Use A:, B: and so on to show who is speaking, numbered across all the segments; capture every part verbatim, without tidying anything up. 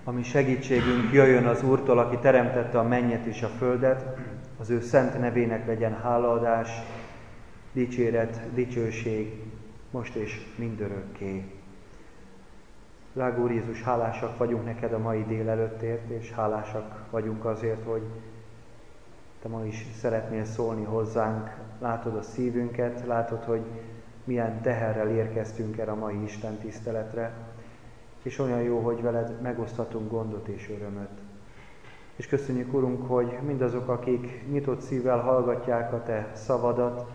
A: Ami segítségünk jöjjön az Úrtól, aki teremtette a mennyet és a földet, az ő szent nevének legyen hálaadás, dicséret, dicsőség, most és mindörökké. Drága Úr Jézus, hálásak vagyunk neked a mai délelőttért, és hálásak vagyunk azért, hogy te ma is szeretnél szólni hozzánk. Látod a szívünket, látod, hogy milyen teherrel érkeztünk erre a mai Isten tiszteletre, és olyan jó, hogy veled megoszthatunk gondot és örömöt. És köszönjük, Urunk, hogy mindazok, akik nyitott szívvel hallgatják a te szavadat,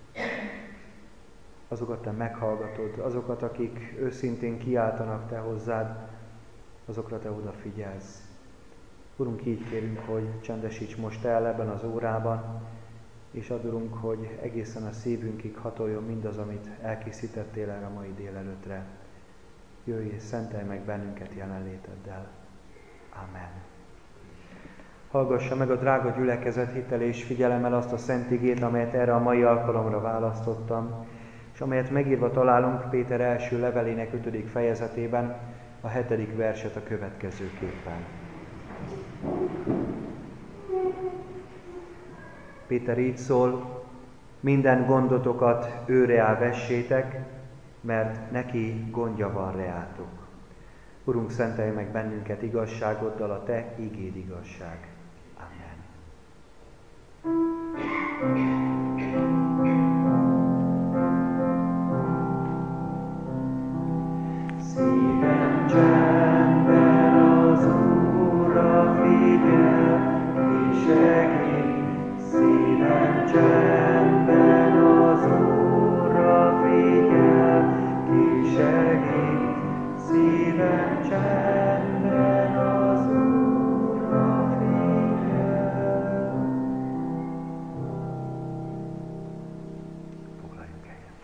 A: azokat te meghallgatod, azokat, akik őszintén kiáltanak te hozzád, azokra te odafigyelsz. Urunk, így kérünk, hogy csendesíts most el ebben az órában, és adunk, hogy egészen a szívünkig hatoljon mindaz, amit elkészítettél erre a mai délelőttre. Jöjj és szentelj meg bennünket jelenléteddel. Amen. Hallgassa meg a drága gyülekezet hittel és figyelemmel azt a szent igét, amelyet erre a mai alkalomra választottam, és amelyet megírva találunk Péter első levelének ötödik fejezetében, a hetedik verset a következőképpen. Péter így szól: minden gondotokat őre vessétek, mert neki gondja van reátok. Urunk, szentelj meg bennünket igazságoddal, a te igéd igazság. Amen. Szívem csendben az Úrra figyel, és segít. Szívem csendben az Úrra figyel, ki segít. Szívem csendben az Úrra figyel. Foglaljunk helyet.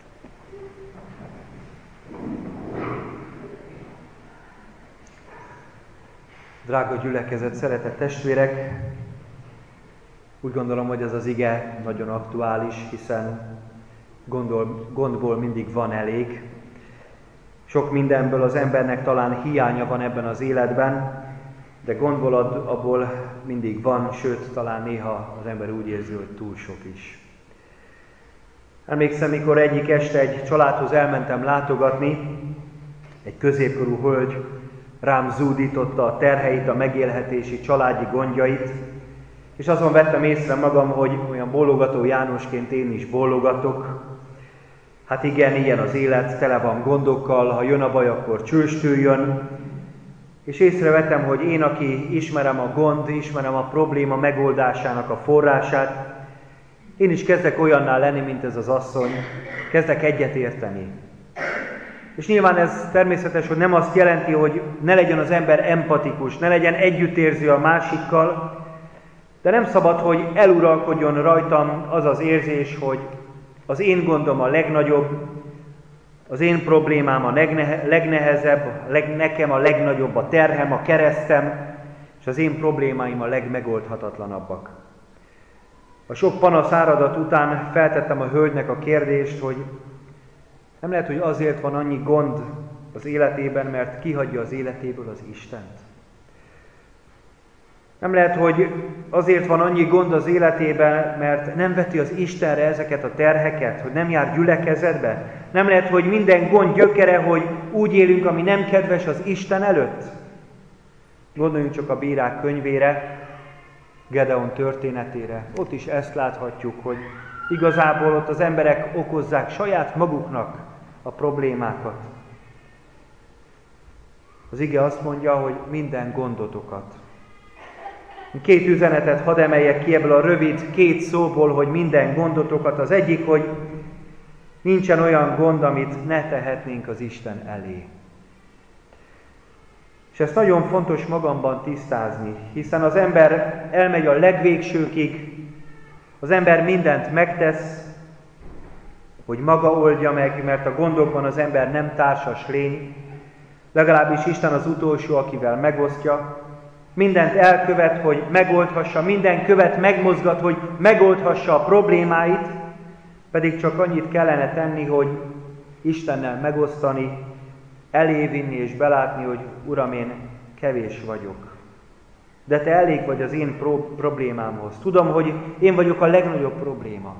A: Drága gyülekezet, szeretett testvérek! Úgy gondolom, hogy ez az ige nagyon aktuális, hiszen gondol, gondból mindig van elég. Sok mindenből az embernek talán hiánya van ebben az életben, de gondból abból mindig van, sőt, talán néha az ember úgy érzi, hogy túl sok is. Emlékszem, mikor egyik este egy családhoz elmentem látogatni, egy középkorú hölgy rám zúdította a terheit, a megélhetési, családi gondjait, és azon vettem észre magam, hogy olyan bólogató Jánosként én is bólogatok. Hát igen, ilyen az élet, tele van gondokkal, ha jön a baj, akkor csőstől jön. És észrevettem, hogy én, aki ismerem a gond, ismerem a probléma megoldásának a forrását, én is kezdek olyanná lenni, mint ez az asszony, kezdek egyet érteni. És nyilván ez természetes, hogy nem azt jelenti, hogy ne legyen az ember empatikus, ne legyen együttérző a másikkal, de nem szabad, hogy eluralkodjon rajtam az az érzés, hogy az én gondom a legnagyobb, az én problémám a legnehe, legnehezebb, leg, nekem a legnagyobb a terhem, a keresztem, és az én problémáim a legmegoldhatatlanabbak. A sok panasz áradat után feltettem a hölgynek a kérdést, hogy nem lehet, hogy azért van annyi gond az életében, mert kihagyja az életéből az Istent. Nem lehet, hogy azért van annyi gond az életében, mert nem veti az Istenre ezeket a terheket, hogy nem jár gyülekezetbe. Nem lehet, hogy minden gond gyökere, hogy úgy élünk, ami nem kedves az Isten előtt. Gondoljunk csak a Bírák könyvére, Gedeon történetére. Ott is ezt láthatjuk, hogy igazából ott az emberek okozzák saját maguknak a problémákat. Az ige azt mondja, hogy minden gondotokat. Két üzenetet hadd emeljek ki ebből a rövid két szóból, hogy minden gondotokat. Az egyik, hogy nincsen olyan gond, amit ne tehetnénk az Isten elé. És ezt nagyon fontos magamban tisztázni, hiszen az ember elmegy a legvégsőkig, az ember mindent megtesz, hogy maga oldja meg, mert a gondokban az ember nem társas lény, legalábbis Isten az utolsó, akivel megosztja. Mindent elkövet, hogy megoldhassa, minden követ megmozgat, hogy megoldhassa a problémáit, pedig csak annyit kellene tenni, hogy Istennel megosztani, elévinni és belátni, hogy Uram, én kevés vagyok. De te elég vagy az én pro- problémámhoz. Tudom, hogy én vagyok a legnagyobb probléma.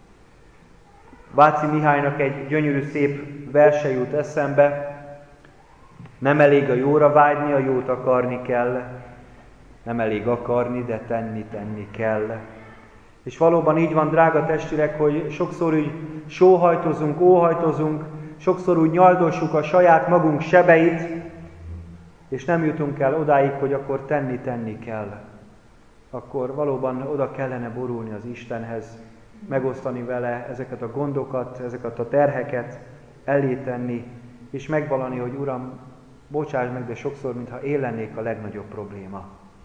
A: Váci Mihálynak egy gyönyörű szép verse jut eszembe. Nem elég a jóra vágyni, a jót akarni kell. Nem elég akarni, de tenni, tenni kell. És valóban így van, drága testvérek, hogy sokszor úgy sóhajtozunk, óhajtozunk, sokszor úgy nyaldossuk a saját magunk sebeit, és nem jutunk el odáig, hogy akkor tenni, tenni kell. Akkor valóban oda kellene borulni az Istenhez, megosztani vele ezeket a gondokat, ezeket a terheket, elé tenni, és megvallani, hogy Uram, bocsáss meg, de sokszor, mintha én lennék a legnagyobb probléma.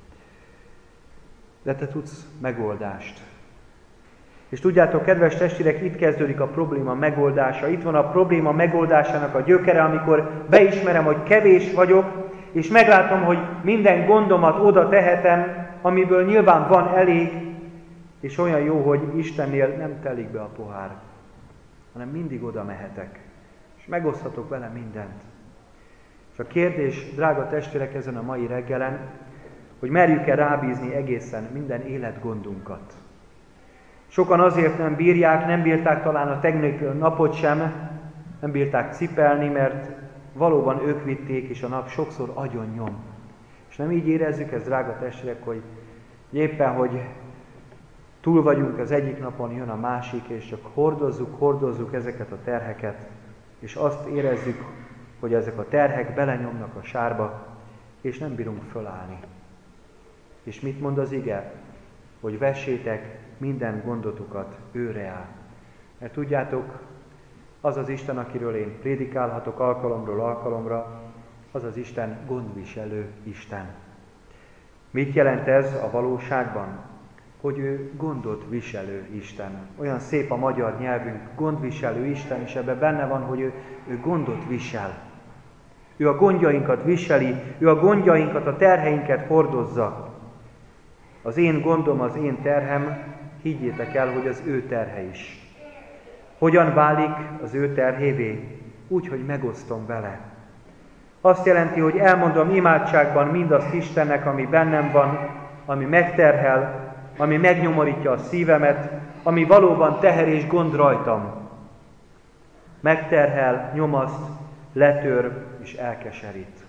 A: De te tudsz megoldást. És tudjátok, kedves testvérek, itt kezdődik a probléma megoldása. Itt van a probléma megoldásának a gyökere, amikor beismerem, hogy kevés vagyok, és meglátom, hogy minden gondomat oda tehetem, amiből nyilván van elég, és olyan jó, hogy Istennél nem telik be a pohár, hanem mindig oda mehetek, és megoszthatok vele mindent. És a kérdés, drága testvérek, ezen a mai reggelen, hogy merjük-e rábízni egészen minden életgondunkat. Sokan azért nem bírják, nem bírták talán a tegnapi napot sem, nem bírták cipelni, mert valóban ők vitték, és a nap sokszor agyon nyom. És nem így érezzük ezt, drága testvérek, hogy éppen, hogy túl vagyunk az egyik napon, jön a másik, és csak hordozzuk, hordozzuk ezeket a terheket, és azt érezzük, hogy ezek a terhek belenyomnak a sárba, és nem bírunk fölállni. És mit mond az ige? Hogy vessétek minden gondotokat őre áll. Mert tudjátok, az az Isten, akiről én prédikálhatok alkalomról alkalomra, az az Isten gondviselő Isten. Mit jelent ez a valóságban? Hogy ő gondot viselő Isten. Olyan szép a magyar nyelvünk, gondviselő Isten, és ebben benne van, hogy ő, ő gondot visel. Ő a gondjainkat viseli, ő a gondjainkat, a terheinket hordozza. Az én gondom, az én terhem, higgyétek el, hogy az ő terhe is. Hogyan válik az ő terhévé? Úgy, hogy megosztom vele. Azt jelenti, hogy elmondom imádságban mindazt Istennek, ami bennem van, ami megterhel, ami megnyomorítja a szívemet, ami valóban teher és gond rajtam. Megterhel, nyomaszt, letör és elkeserít.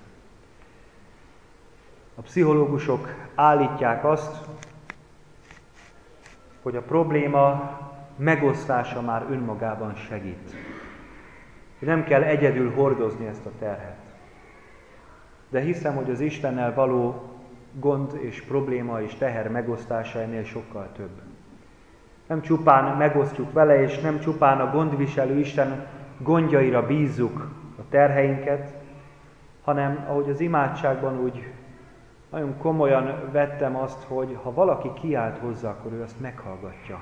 A: A pszichológusok állítják azt, hogy a probléma megosztása már önmagában segít. Nem kell egyedül hordozni ezt a terhet. De hiszem, hogy az Istennel való gond és probléma és teher megosztása ennél sokkal több. Nem csupán megosztjuk vele, és nem csupán a gondviselő Isten gondjaira bízzuk a terheinket, hanem ahogy az imádságban úgy nagyon komolyan vettem azt, hogy ha valaki kiált hozzá, akkor ő azt meghallgatja.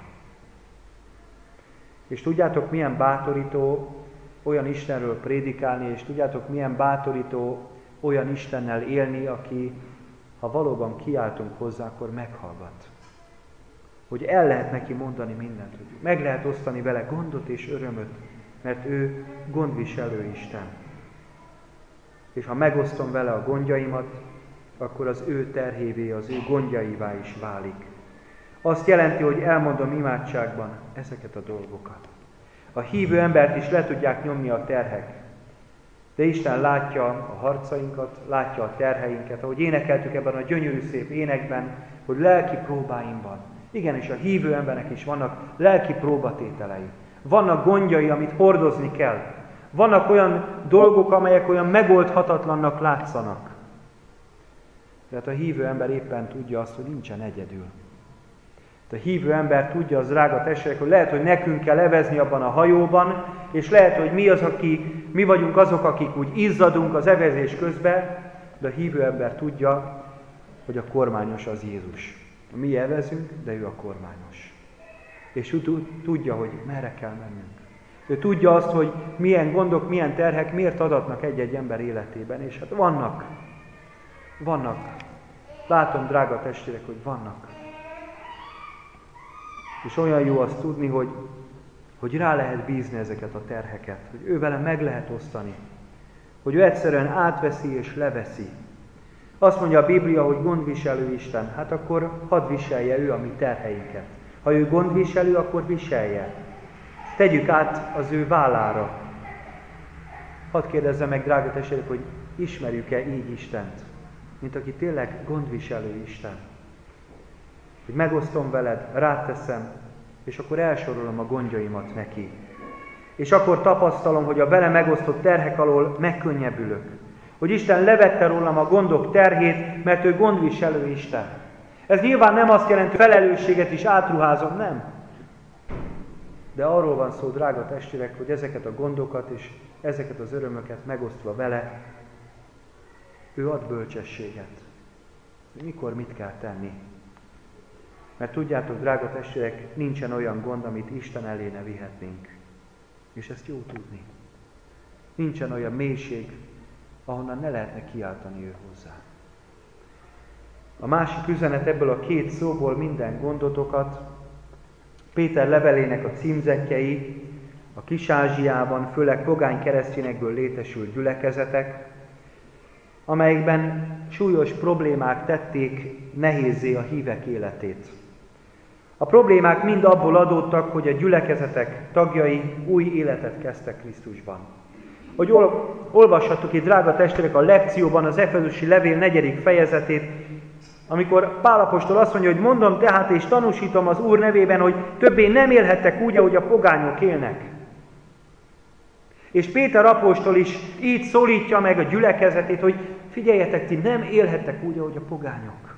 A: És tudjátok, milyen bátorító olyan Istenről prédikálni, és tudjátok, milyen bátorító olyan Istennel élni, aki, ha valóban kiáltunk hozzá, akkor meghallgat. Hogy el lehet neki mondani mindent, hogy meg lehet osztani vele gondot és örömöt, mert ő gondviselő Isten. És ha megosztom vele a gondjaimat, akkor az ő terhévé, az ő gondjaivá is válik. Azt jelenti, hogy elmondom imádságban ezeket a dolgokat. A hívő embert is le tudják nyomni a terhek. De Isten látja a harcainkat, látja a terheinket, ahogy énekeltük ebben a gyönyörű szép énekben, hogy lelki próbáimban. Igenis, a hívő embernek is vannak lelki próbatételei. Vannak gondjai, amit hordozni kell. Vannak olyan dolgok, amelyek olyan megoldhatatlannak látszanak. Tehát a hívő ember éppen tudja azt, hogy nincsen egyedül. A hívő ember tudja, az drága testvérek, hogy lehet, hogy nekünk kell evezni abban a hajóban, és lehet, hogy mi, az, aki, mi vagyunk azok, akik úgy izzadunk az evezés közben, de a hívő ember tudja, hogy a kormányos az Jézus. Mi evezünk, de ő a kormányos. És ő tudja, hogy merre kell mennünk. Ő tudja azt, hogy milyen gondok, milyen terhek miért adatnak egy-egy ember életében, és hát vannak. Vannak. Látom, drága testvérek, hogy vannak. És olyan jó azt tudni, hogy, hogy rá lehet bízni ezeket a terheket, hogy ő vele meg lehet osztani, hogy ő egyszerűen átveszi és leveszi, Azt mondja a Biblia, hogy gondviselő Isten. Hát akkor hadd viselje ő a mi terheinket. Ha ő gondviselő, akkor viselje. Tegyük át az ő vállára. Hadd kérdezzem meg, drága testvérek, hogy ismerjük-e így Istent, mint aki tényleg gondviselő Isten. Hogy megosztom veled, ráteszem, és akkor elsorolom a gondjaimat neki. És akkor tapasztalom, hogy a vele megosztott terhek alól megkönnyebbülök. Hogy Isten levette rólam a gondok terhét, mert ő gondviselő Isten. Ez nyilván nem azt jelenti, hogy felelősséget is átruházom, nem. De arról van szó, drága testvérek, hogy ezeket a gondokat és ezeket az örömöket megosztva vele, ő ad bölcsességet. Mikor mit kell tenni? Mert tudjátok, drága testvérek, nincsen olyan gond, amit Isten elé ne vihetnénk. És ezt jó tudni. Nincsen olyan mélység, ahonnan ne lehetne kiáltani ő hozzá. A másik üzenet ebből a két szóból minden gondotokat, Péter levelének a címzettjei, a Kis-Ázsiában, főleg pogány keresztényekből létesült gyülekezetek, amelyekben súlyos problémák tették nehézzé a hívek életét. A problémák mind abból adódtak, hogy a gyülekezetek tagjai új életet kezdtek Krisztusban. Hogy ol- olvashattuk itt, drága testvérek, a lekcióban az Efezusi levél negyedik fejezetét, amikor Pál apostol azt mondja, hogy mondom tehát és tanúsítom az Úr nevében, hogy többé nem élhettek úgy, ahogy a pogányok élnek. És Péter apostol is így szólítja meg a gyülekezetét, hogy figyeljetek, ti nem élhettek úgy, ahogy a pogányok.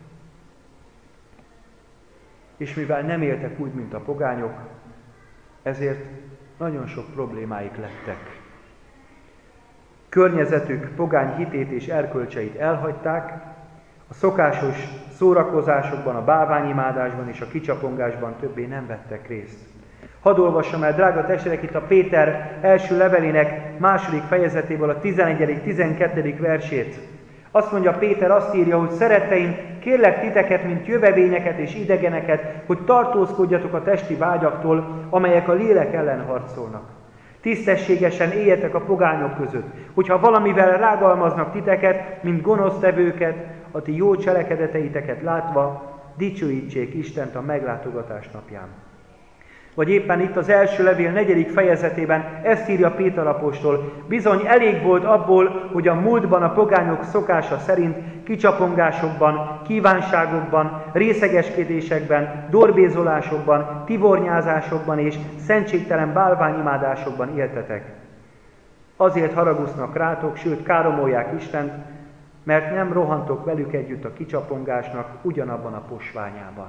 A: És mivel nem éltek úgy, mint a pogányok, ezért nagyon sok problémáik lettek. Környezetük pogány hitét és erkölcseit elhagyták, a szokásos szórakozásokban, a bálványimádásban és a kicsapongásban többé nem vettek részt. Hadd olvassam el, drága testvérek, itt a Péter első levelének második fejezetéből a tizenegyedik tizenkettedik versét. Azt mondja Péter, azt írja, hogy szeretteim, kérlek titeket, mint jövevényeket és idegeneket, hogy tartózkodjatok a testi vágyaktól, amelyek a lélek ellen harcolnak. Tisztességesen éljetek a pogányok között, hogyha valamivel rágalmaznak titeket, mint gonosztevőket, a ti jó cselekedeteiteket látva, dicsőítsék Istent a meglátogatás napján. Vagy éppen itt az első levél negyedik fejezetében ezt írja Péter apostol, bizony elég volt abból, hogy a múltban a pogányok szokása szerint kicsapongásokban, kívánságokban, részegeskedésekben, dorbézolásokban, tivornyázásokban és szentségtelen bálványimádásokban éltetek. Azért haragusznak rátok, sőt káromolják Istent, mert nem rohantok velük együtt a kicsapongásnak ugyanabban a posványában.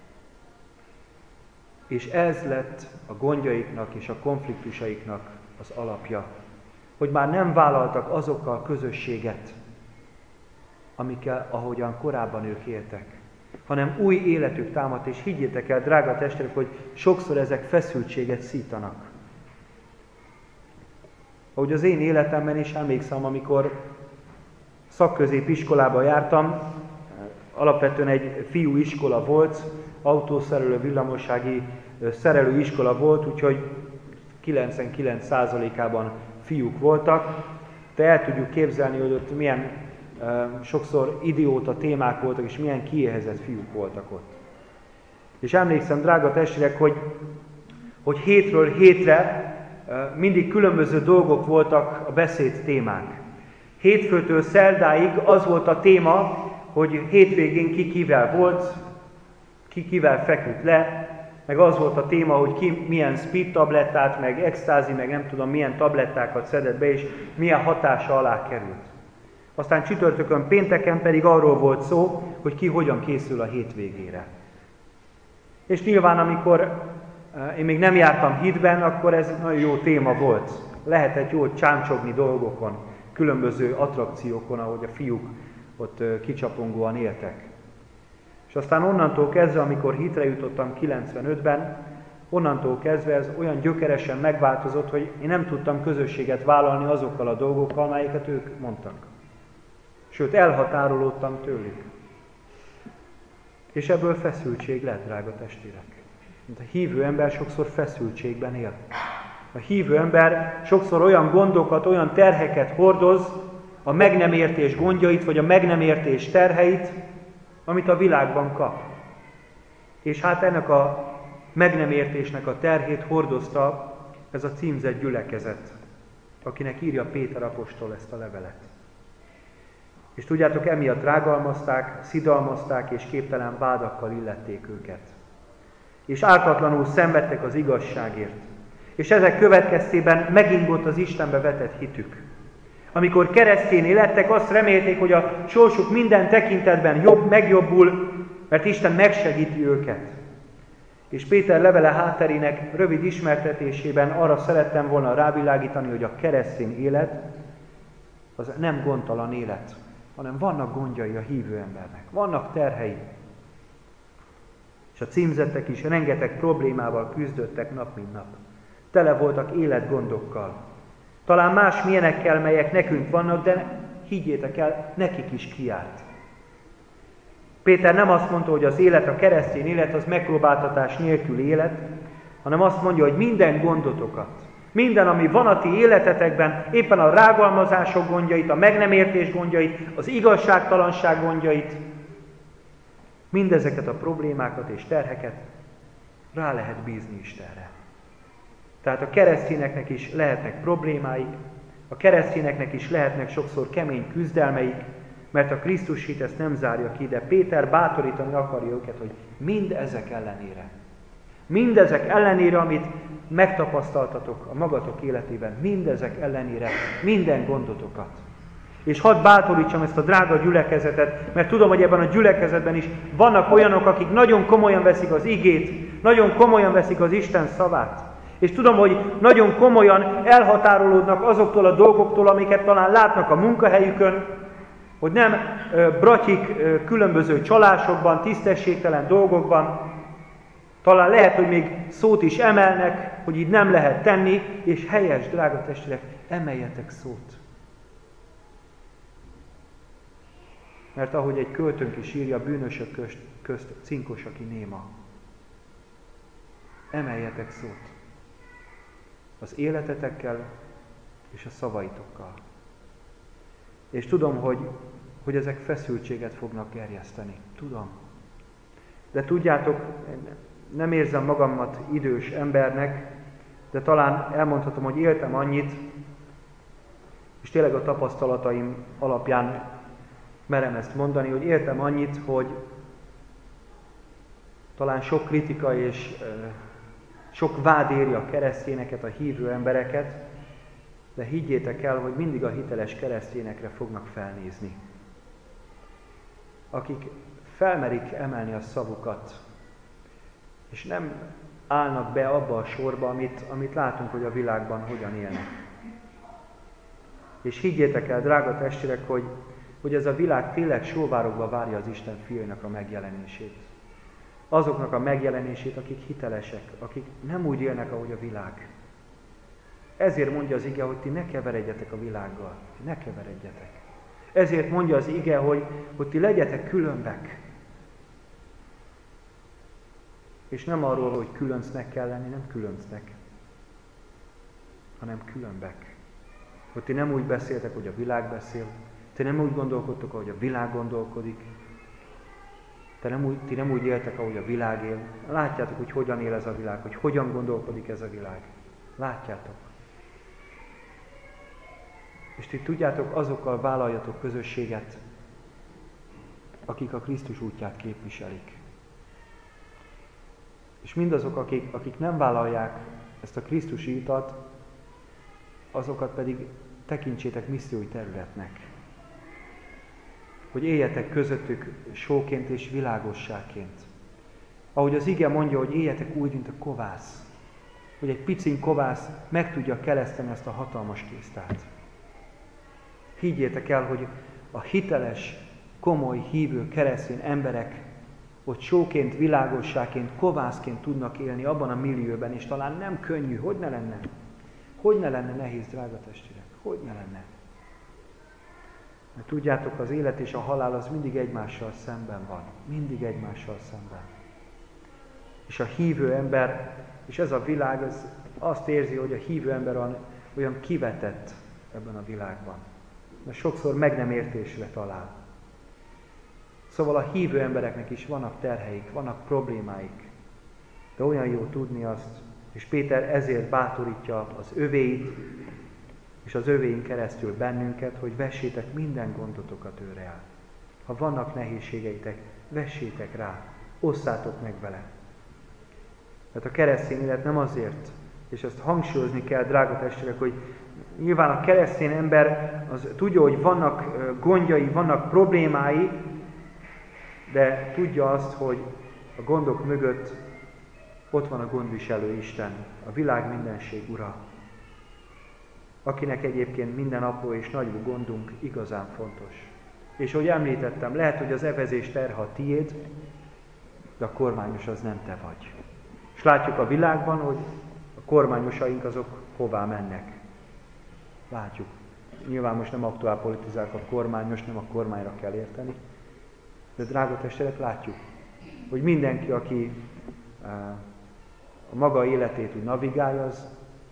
A: És ez lett a gondjaiknak és a konfliktusaiknak az alapja, hogy már nem vállaltak azokkal közösséget, amikkel, ahogyan korábban ők éltek, hanem új életük támadt, és higgyétek el, drága testvérek, hogy sokszor ezek feszültséget szítanak. Ahogy az én életemben is emlékszem, amikor szakközépiskolába jártam, alapvetően egy fiú iskola volt, autószerelő, villamossági szerelő iskola volt, úgyhogy kilencvenkilenc százalékában fiúk voltak. De el tudjuk képzelni, hogy ott milyen uh, sokszor idióta témák voltak, és milyen kiéhezett fiúk voltak ott. És emlékszem, drága testvérek, hogy, hogy hétről hétre uh, mindig különböző dolgok voltak a beszéd témák. Hétfőtől szerdáig az volt a téma, hogy hétvégén ki kivel volt, ki kivel feküdt le, meg az volt a téma, hogy ki milyen speed tablettát, meg extázi, meg nem tudom milyen tablettákat szedett be, és milyen hatása alá került. Aztán csütörtökön, pénteken pedig arról volt szó, hogy ki hogyan készül a hétvégére. És nyilván, amikor én még nem jártam hitben, akkor ez nagyon jó téma volt. Lehetett jól csámcsogni dolgokon, különböző attrakciókon, ahogy a fiúk ott kicsapongóan éltek. És aztán onnantól kezdve, amikor hitre jutottam kilencvenötben, onnantól kezdve ez olyan gyökeresen megváltozott, hogy én nem tudtam közösséget vállalni azokkal a dolgokkal, amelyeket ők mondtak. Sőt, elhatárolódtam tőlük. És ebből feszültség lett, drága testvérek. Mint a hívő ember sokszor feszültségben él. A hívő ember sokszor olyan gondokat, olyan terheket hordoz, a meg nem értés gondjait, vagy a meg nem értés terheit, amit a világban kap. És hát ennek a meg nem értésnek a terhét hordozta ez a címzett gyülekezet, akinek írja Péter apostol ezt a levelet. És tudjátok, emiatt rágalmazták, szidalmazták és képtelen vádakkal illették őket. És ártatlanul szenvedtek az igazságért. És ezek következtében megingott az Istenbe vetett hitük. Amikor keresztjéné lettek, azt remélték, hogy a sorsuk minden tekintetben jobb, megjobbul, mert Isten megsegíti őket. És Péter levele hátterének rövid ismertetésében arra szerettem volna rávilágítani, hogy a keresztény élet az nem gondtalan élet, hanem vannak gondjai a hívő embernek, vannak terhei. És a címzettek is rengeteg problémával küzdöttek nap mint nap. Tele voltak életgondokkal. Talán más milyenekkel, melyek nekünk vannak, de higgyétek el, nekik is kijárt. Péter nem azt mondta, hogy az élet, a keresztény élet az megpróbáltatás nélkül élet, hanem azt mondja, hogy minden gondotokat, minden, ami van a ti életetekben, éppen a rágalmazások gondjait, a meg nem értés gondjait, az igazságtalanság gondjait, mindezeket a problémákat és terheket rá lehet bízni Istenre. Tehát a keresztényeknek is lehetnek problémáik, a keresztényeknek is lehetnek sokszor kemény küzdelmeik, mert a Krisztus hit ezt nem zárja ki, de Péter bátorítani akarja őket, hogy mindezek ellenére, mindezek ellenére, amit megtapasztaltatok a magatok életében, mindezek ellenére minden gondotokat. És hadd bátorítsam ezt a drága gyülekezetet, mert tudom, hogy ebben a gyülekezetben is vannak olyanok, akik nagyon komolyan veszik az igét, nagyon komolyan veszik az Isten szavát. És tudom, hogy nagyon komolyan elhatárolódnak azoktól a dolgoktól, amiket talán látnak a munkahelyükön, hogy nem bratyik különböző csalásokban, tisztességtelen dolgokban, talán lehet, hogy még szót is emelnek, hogy így nem lehet tenni, és helyes, drága testvérek, emeljetek szót. Mert ahogy egy költőnk is írja, bűnösök közt, közt cinkos, aki néma. Emeljetek szót. Az életetekkel és a szavaitokkal. És tudom, hogy, hogy ezek feszültséget fognak gerjeszteni. Tudom. De tudjátok, nem érzem magamat idős embernek, de talán elmondhatom, hogy éltem annyit, és tényleg a tapasztalataim alapján merem ezt mondani, hogy éltem annyit, hogy talán sok kritika és sok vád éri a keresztényeket, a hívő embereket, de higgyétek el, hogy mindig a hiteles keresztényekre fognak felnézni. Akik felmerik emelni a szavukat, és nem állnak be abba a sorba, amit, amit látunk, hogy a világban hogyan élnek. És higgyétek el, drága testvérek, hogy, hogy ez a világ tényleg sóvárogva várja az Isten fiainak a megjelenését. Azoknak a megjelenését, akik hitelesek, akik nem úgy élnek, ahogy a világ. Ezért mondja az ige, hogy ti ne keveredjetek a világgal. Ti ne keveredjetek. Ezért mondja az ige, hogy, hogy ti legyetek különbek. És nem arról, hogy különcnek kell lenni, nem különcnek, hanem különbek. Hogy ti nem úgy beszéltek, hogy a világ beszél, ti nem úgy gondolkodtok, ahogy a világ gondolkodik, Te nem úgy, ti nem úgy éltek, ahogy a világ él. Látjátok, hogy hogyan él ez a világ, hogy hogyan gondolkodik ez a világ. Látjátok. És ti tudjátok, azokkal vállaljatok közösséget, akik a Krisztus útját képviselik. És mindazok, akik, akik nem vállalják ezt a Krisztusi utat, azokat pedig tekintsétek missziói területnek. Hogy éljetek közöttük sóként és világosságként. Ahogy az ige mondja, hogy éljetek úgy, mint a kovász. Hogy egy piciny kovász meg tudja keleszteni ezt a hatalmas tésztát. Higgyétek el, hogy a hiteles, komoly, hívő, keresztény emberek hogy sóként, világosságként, kovászként tudnak élni abban a millióben, és talán nem könnyű. Hogy ne lenne? Hogy ne lenne nehéz, drága testvérek? Hogy ne lenne? Mert tudjátok, az élet és a halál az mindig egymással szemben van. Mindig egymással szemben. És a hívő ember, és ez a világ, ez azt érzi, hogy a hívő ember olyan kivetett ebben a világban. de sokszor meg nem értésre talál. Szóval a hívő embereknek is vannak terheik, vannak problémáik, de olyan jó tudni azt, és Péter ezért bátorítja az övéit, és az övéink keresztül bennünket, hogy vessétek minden gondotokat őre el. Ha vannak nehézségeitek, vessétek rá, osszátok meg vele. Mert a keresztény élet nem azért, és ezt hangsúlyozni kell, drága testvérek, hogy nyilván a keresztény ember az tudja, hogy vannak gondjai, vannak problémái, de tudja azt, hogy a gondok mögött ott van a gondviselő Isten, a világ mindenség ura, akinek egyébként minden apró és nagy gondunk igazán fontos. És ahogy említettem, lehet, hogy az evezés terhe a tiéd, de a kormányos az nem te vagy. És látjuk a világban, hogy a kormányosaink azok hová mennek. Látjuk. Nyilván most nem aktuál politizálok a kormányos, nem a kormányra kell érteni. De drága testvérek, látjuk, hogy mindenki, aki a maga életét úgy navigálja, az,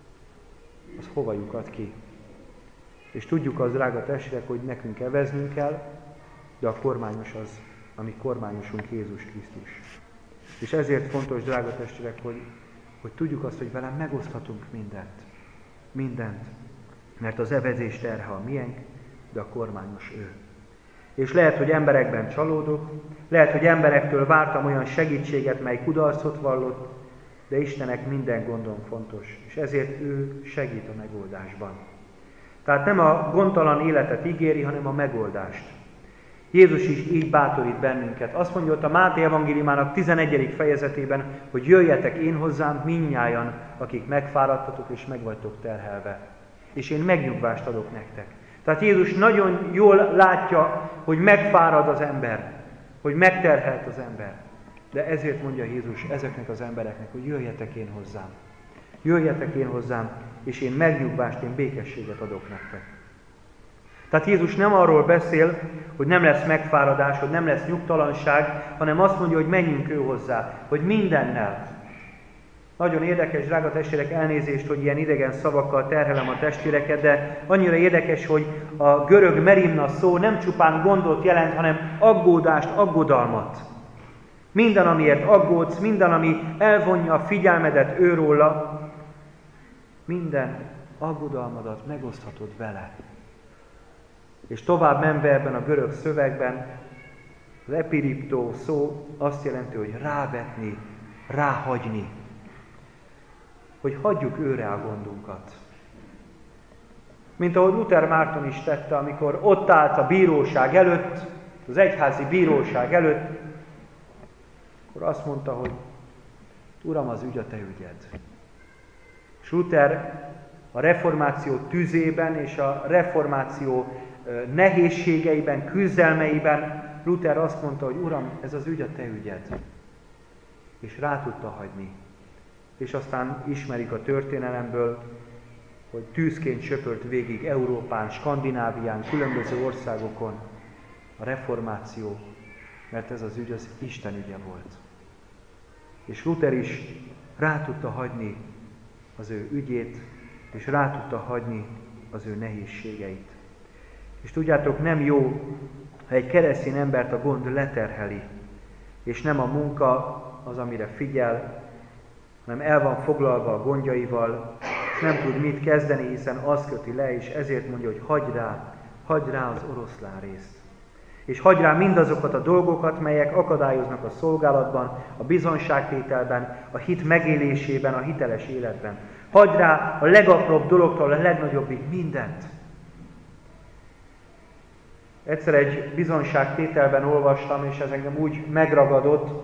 A: az hova lyukad ki. És tudjuk az, drága testvérek, hogy nekünk eveznünk kell, de a kormányos az, ami kormányosunk Jézus Krisztus. És ezért fontos, drága testvérek, hogy, hogy tudjuk azt, hogy velem megoszthatunk mindent. Mindent. Mert az evezés terhe a miénk, de a kormányos ő. És lehet, hogy emberekben csalódok, lehet, hogy emberektől vártam olyan segítséget, mely kudarcot vallott, de Istennek minden gondom fontos, és ezért ő segít a megoldásban. Tehát nem a gondtalan életet ígéri, hanem a megoldást. Jézus is így bátorít bennünket. Azt mondja ott a Máté evangéliumának tizenegyedik fejezetében, hogy jöjjetek én hozzám mindnyájan, akik megfáradtatok és meg vagytok terhelve. És én megnyugvást adok nektek. Tehát Jézus nagyon jól látja, hogy megfárad az ember, hogy megterhelt az ember. De ezért mondja Jézus ezeknek az embereknek, hogy jöjjetek én hozzám. Jöjjetek én hozzám, és én megnyugvást, én békességet adok nektek. Tehát Jézus nem arról beszél, hogy nem lesz megfáradás, hogy nem lesz nyugtalanság, hanem azt mondja, hogy menjünk ő hozzá, hogy mindennel. Nagyon érdekes, drága testvérek, elnézést, hogy ilyen idegen szavakkal terhelem a testvéreket, de annyira érdekes, hogy a görög merimna szó nem csupán gondot jelent, hanem aggódást, aggodalmat. Minden, amiért aggódsz, minden, ami elvonja a figyelmedet őróla, minden aggodalmadat megoszthatod vele. És tovább menve ebben a görög szövegben, az epiriptó szó azt jelenti, hogy rávetni, ráhagyni. Hogy hagyjuk őre a gondunkat. Mint ahogy Luther Márton is tette, amikor ott állt a bíróság előtt, az egyházi bíróság előtt, akkor azt mondta, hogy Uram, az ügy a te ügyed. És Luther a reformáció tüzében és a reformáció nehézségeiben, küzdelmeiben Luther azt mondta, hogy Uram, ez az ügy a te ügyed. És rá tudta hagyni. És aztán ismerik a történelemből, hogy tűzként söpört végig Európán, Skandinávián, különböző országokon a reformáció, mert ez az ügy az Isten ügye volt. És Luther is rá tudta hagyni az ő ügyét, és rá tudta hagyni az ő nehézségeit. És tudjátok, nem jó, ha egy keresztény embert a gond leterheli, és nem a munka az, amire figyel, hanem el van foglalva a gondjaival, és nem tud mit kezdeni, hiszen az köti le, és ezért mondja, hogy hagyd rá, hagyd rá az oroszlán részt. És hagyd rá mindazokat a dolgokat, melyek akadályoznak a szolgálatban, a bizonságtételben, a hit megélésében, a hiteles életben. Hagyd rá a legapróbb dologtól a legnagyobbig mindent. Egyszer egy bizonságtételben olvastam, és ez engem úgy megragadott,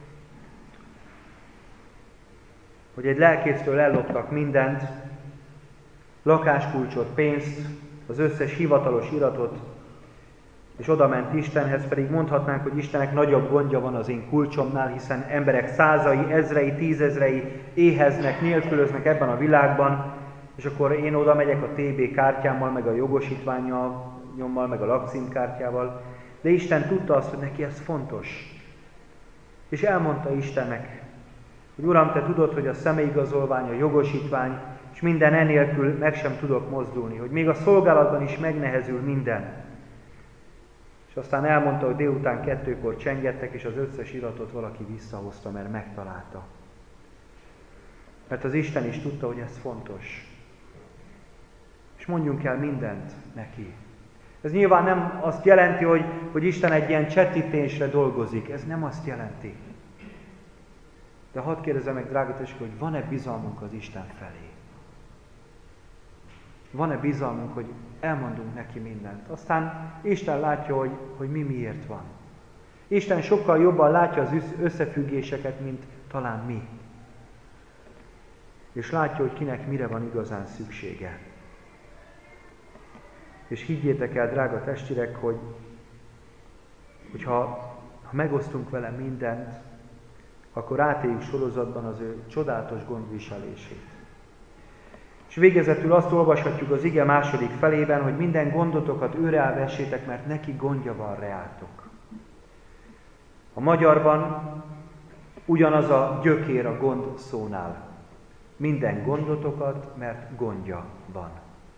A: hogy egy lelkésztől elloptak mindent, lakáskulcsot, pénzt, az összes hivatalos iratot, és oda ment Istenhez, pedig mondhatnánk, hogy Istennek nagyobb gondja van az én kulcsomnál, hiszen emberek százai, ezrei, tízezrei éheznek, nélkülöznek ebben a világban, és akkor én oda megyek a té bé kártyámmal, meg a jogosítványommal, meg a lakcímkártyával, de Isten tudta azt, hogy neki ez fontos. És elmondta Istennek, hogy Uram, te tudod, hogy a személyigazolvány, a jogosítvány és minden enélkül meg sem tudok mozdulni, hogy még a szolgálatban is megnehezül minden. És aztán elmondta, hogy délután kettőkor csengettek, és az összes iratot valaki visszahozta, mert megtalálta. Mert az Isten is tudta, hogy ez fontos. És mondjunk el mindent neki. Ez nyilván nem azt jelenti, hogy, hogy Isten egy ilyen csettintésre dolgozik. Ez nem azt jelenti. De hadd kérdezem meg, drága testvérek, hogy van-e bizalmunk az Isten felé? Van-e bizalmunk, hogy elmondunk neki mindent? Aztán Isten látja, hogy, hogy mi miért van. Isten sokkal jobban látja az összefüggéseket, mint talán mi. És látja, hogy kinek mire van igazán szüksége. És higgyétek el, drága testvérek, hogy, hogy ha, ha megosztunk vele mindent, akkor átéljük sorozatban az ő csodálatos gondviselését. És végezetül azt olvashatjuk az ige második felében, hogy minden gondotokat őre elvessétek, mert neki gondja van reátok. A magyarban ugyanaz a gyökér a gond szónál. Minden gondotokat, mert gondja van.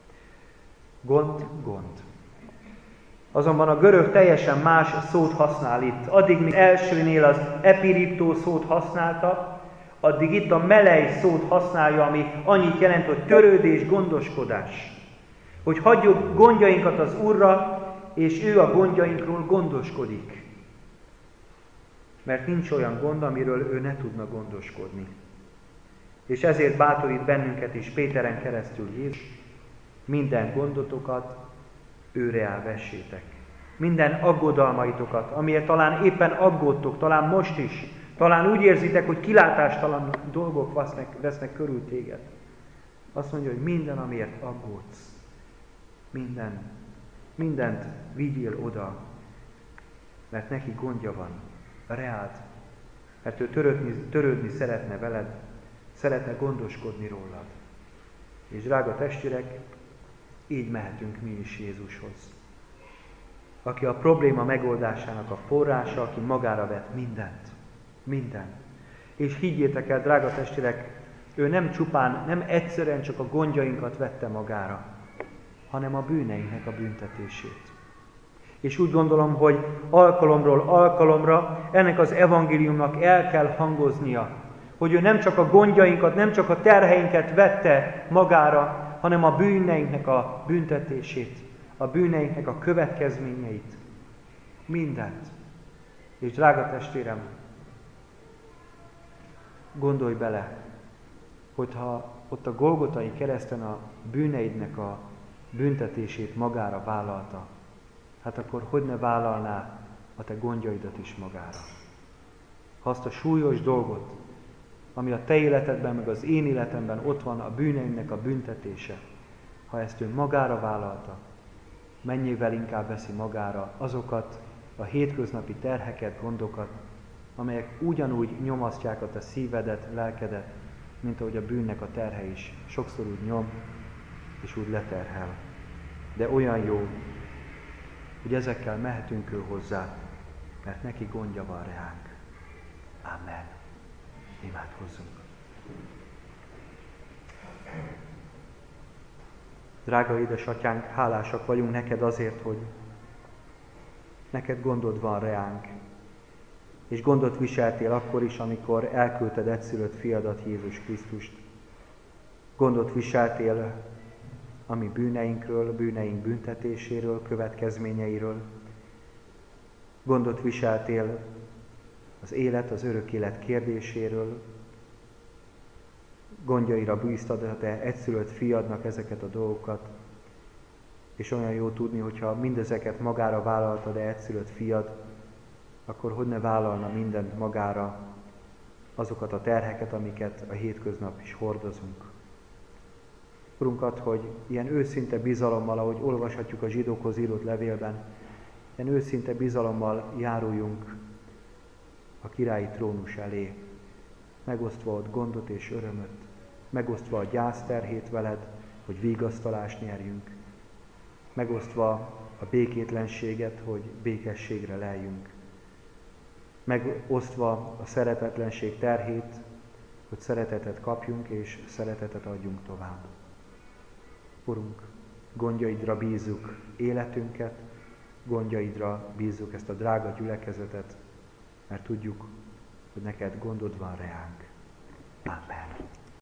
A: Gond, gond. Azonban a görög teljesen más szót használ itt. Addig, míg elsőnél az epiriptó szót használta, addig itt a melej szót használja, ami annyit jelent, hogy törődés, gondoskodás. Hogy hagyjuk gondjainkat az Úrra, és ő a gondjainkról gondoskodik. Mert nincs olyan gond, amiről ő ne tudna gondoskodni. És ezért bátorít bennünket is Péteren keresztül Jézus, minden gondotokat őre elvessétek. Minden aggodalmaitokat, amiért talán éppen aggódtok, talán most is, talán úgy érzitek, hogy kilátástalan dolgok vesznek, vesznek körül téged. Azt mondja, hogy minden, amiért aggódsz, minden, mindent vigyél oda, mert neki gondja van, reád, mert ő törődni, törődni szeretne veled, szeretne gondoskodni rólad. És drága testvérek, így mehetünk mi is Jézushoz, aki a probléma megoldásának a forrása, aki magára vett mindent. Mindent. És higgyétek el, drága testvérek, ő nem csupán, nem egyszerűen csak a gondjainkat vette magára, hanem a bűneinknek a büntetését. És úgy gondolom, hogy alkalomról alkalomra ennek az evangéliumnak el kell hangoznia, hogy ő nem csak a gondjainkat, nem csak a terheinket vette magára, hanem a bűneinknek a büntetését, a bűneinknek a következményeit. Mindent. És drága testvérem, gondolj bele, hogyha ott a Golgotai kereszten a bűneidnek a büntetését magára vállalta, hát akkor hogy ne vállalná a te gondjaidat is magára? Ha azt a súlyos dolgot, ami a te életedben, meg az én életemben ott van, a bűneimnek a büntetése, ha ezt ő magára vállalta, mennyivel inkább veszi magára azokat a hétköznapi terheket, gondokat, amelyek ugyanúgy nyomasztják a te szívedet, lelkedet, mint ahogy a bűnnek a terhe is sokszor úgy nyom, és úgy leterhel. De olyan jó, hogy ezekkel mehetünk ő hozzá, mert neki gondja van reánk. Amen. Imádkozzunk. Drága édesatyánk, hálásak vagyunk neked azért, hogy neked gondod van reánk, és gondot viseltél akkor is, amikor elküldted egyszülött fiadat, Jézus Krisztust. Gondot viseltél a mi bűneinkről, bűneink büntetéséről, következményeiről. Gondot viseltél az élet, az örök élet kérdéséről. Gondjaira bíztad a te egyszülött fiadnak ezeket a dolgokat. És olyan jó tudni, hogyha mindezeket magára vállalta de egyszülött fiad, akkor hogy ne vállalna mindent magára, azokat a terheket, amiket a hétköznap is hordozunk. Urunk, add, hogy ilyen őszinte bizalommal, ahogy olvashatjuk a zsidókhoz írott levélben, ilyen őszinte bizalommal járuljunk a királyi trónus elé, megosztva ott gondot és örömöt, megosztva a gyászterhét veled, hogy vigasztalást nyerjünk, megosztva a békétlenséget, hogy békességre leljünk, megosztva a szeretetlenség terhét, hogy szeretetet kapjunk és szeretetet adjunk tovább. Urunk, gondjaidra bízzuk életünket, gondjaidra bízzuk ezt a drága gyülekezetet, mert tudjuk, hogy neked gondod van reánk.